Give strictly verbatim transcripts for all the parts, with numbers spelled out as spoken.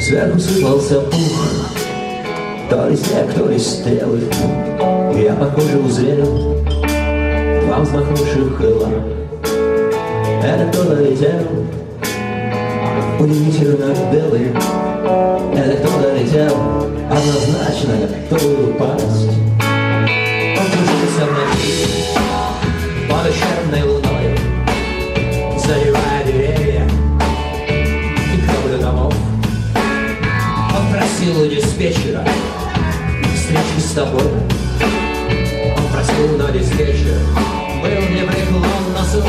Сверху сыпался пух, то ли снег, то ли стрелы. Я, похоже, узрел два взмахнувших крыла. Это кто-то летел удивительно белый. Это кто-то летел однозначно готовый упасть. Он кружился в ночи под ущербной луною, задевая деревья и кровлю домов. Он просил у диспетчера встречи с тобой. Он просил, но диспетчер был непреклонно сух.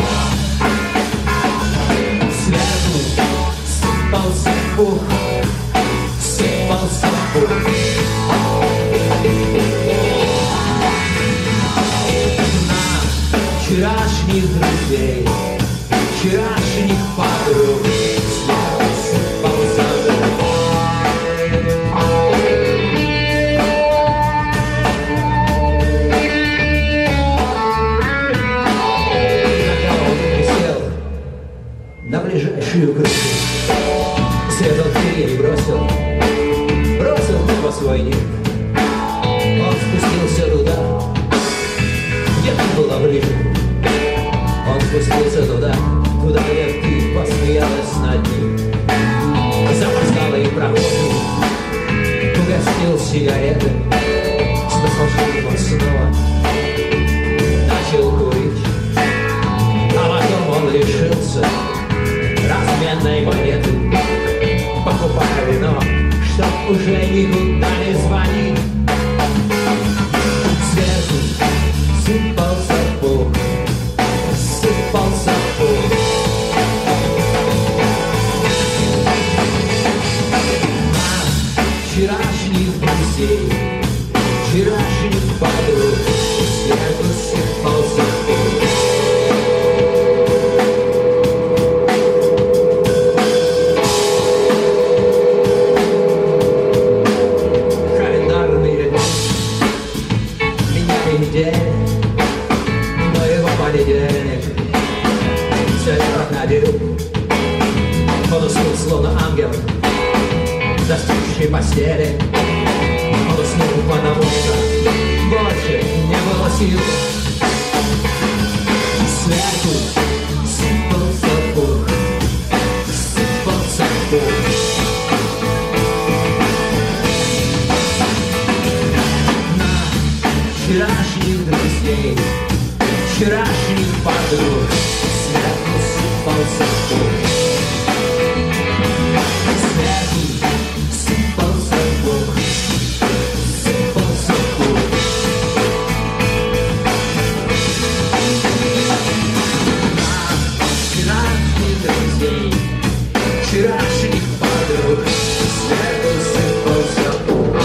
Сверху сыпался пух, сыпался пух. На вчерашних друзей, вчерашних подруг сверху сыпался пух. На ближайшую крышу свет он впереди бросил, бросил небо свой ник. Он спустился туда, где-то было ближе. Он спустился туда, туда, где ты посмеялась над ним. Запоздалый прохожий угостил сигареты, с наслаждением снова начал курить. А потом он решился разменной монеты, покупая вино, чтоб уже никуда не звонить. Сверху сыпался пух, сыпался пух. На вчерашних друзей, вчерашних подруг сверху сыпался пух. Но его понедельник все никак надел. Он уснул, словно ангел, достигший постели. Он уснул, потому что больше не было сил. Сверху сыпался пух, сыпался пух. Вчерашних друзей, вчерашних подруг сверху сыпался пух. Сверху сыпался пух, сыпался пух. На вчерашних друзей, вчерашних подруг сверху сыпался пух.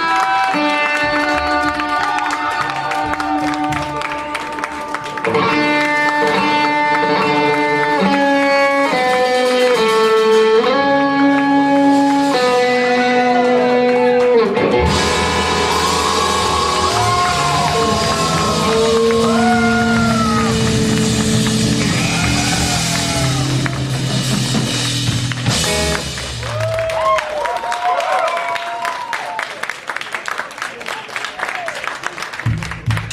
Come on.